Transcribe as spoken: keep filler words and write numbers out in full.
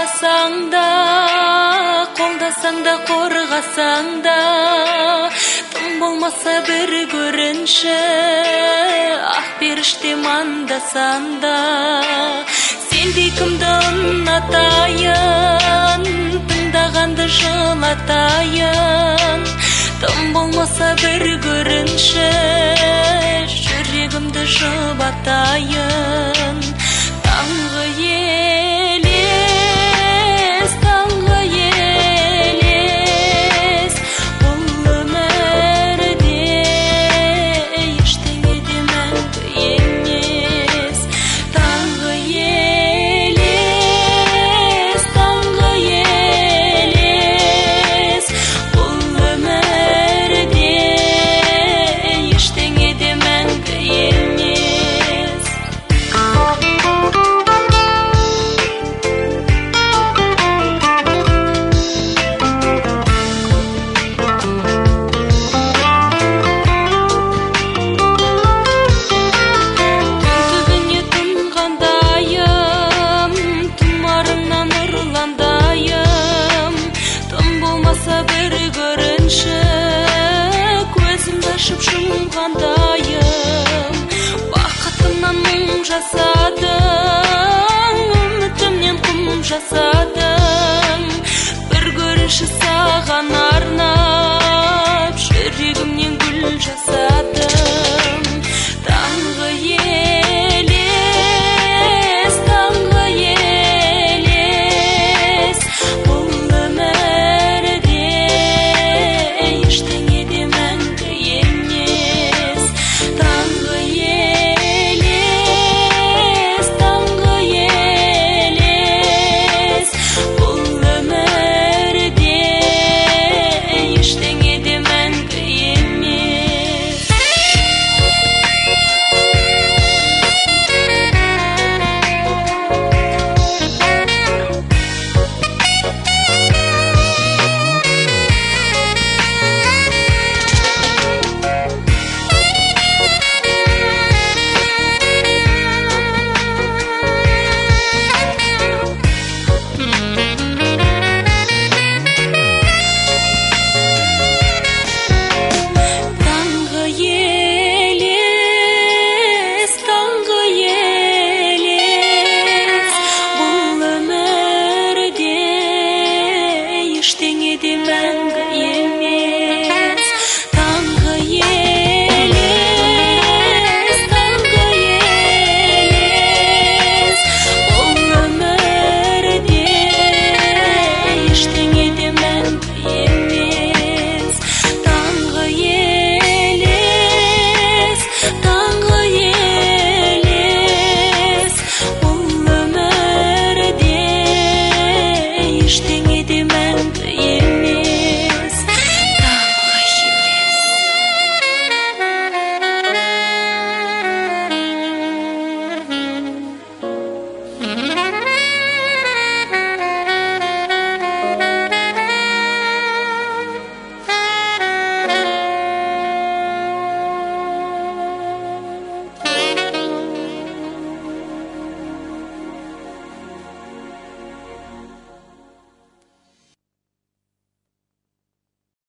Қорғасаң да, қолдасаң да, қорғасаң да, тым болмаса бір көрінші, ақ періште мандасаң да. Сендей кімді ұнатайын, тыңдағанды жылатайын, тым болмаса бір көрінші, жүрегімді жұбатайын. Таңғы елес, таңғы елес, бұл өмірде ештеңе де мәңгі емес. Таңғы елес, таңғы елес, бұл өмірде ештеңе де мәңгі емес. Түбіне тұнғандайым, тұмарымнан ұрландайым, тым болмаса бір көрінші, көзімді ашып жұмғандайым. Бақытымнан мұң жасадың, үмітімнен құм жасадың, бір көрінші саған